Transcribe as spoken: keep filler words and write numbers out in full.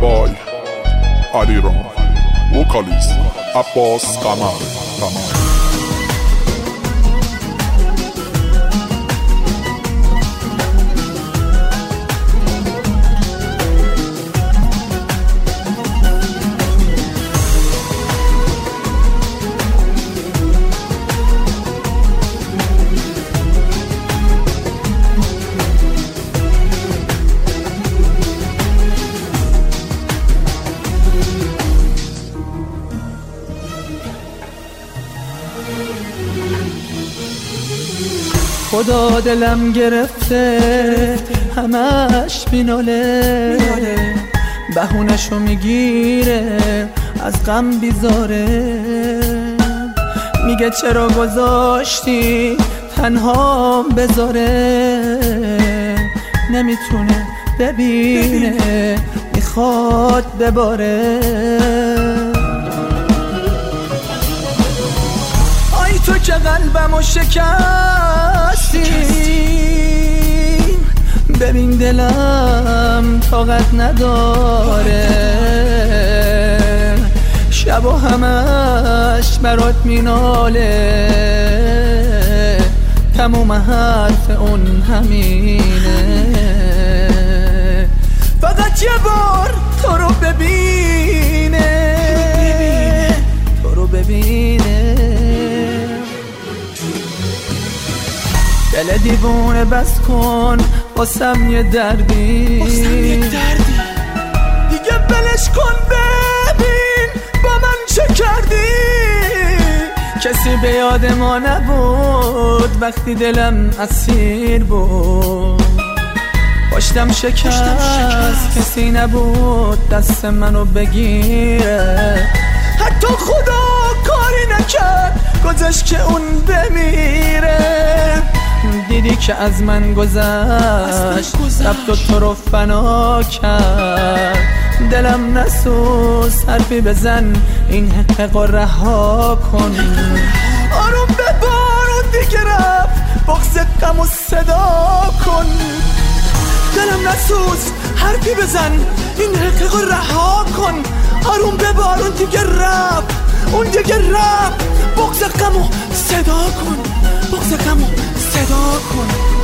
boy علیرام، وکالیست عباس قمر. خدا دلم گرفته همش میناله، بهونشو میگیره از غم بیزاره، میگه چرا گذاشتی تنها بذاره، نمیتونه ببینه میخواد بباره. آی تو که قلبمو شکستی، ببین دلم طاقت نداره، شب و همش برات میناله، تموم حرف اون همینه، فقط یه بار تو رو ببینه، تو رو ببینه. دل دیوونه بس کن واسم یه دردی، دیگه بلش کن ببین با من چه کردی. کسی به یاد ما نبود وقتی دلم اسیر بود، پشتم شکست کسی نبود دست منو بگیره، حتی خدا کاری نکرد گذاشت که اون بمیره. دیدی که از من گذشت رفت و تو رو فنا کرد، دلم نسوز حرفی بزن این حق و رها کن، آروم ببار و دیگه رفت بغض غم و صدا کن. دلم نسوز حرفی بزن این حق و رها کن، آروم ببار و دیگه رفت اون دیگه رفت بغض غم و صدا کن، بغض غم و صدا کن.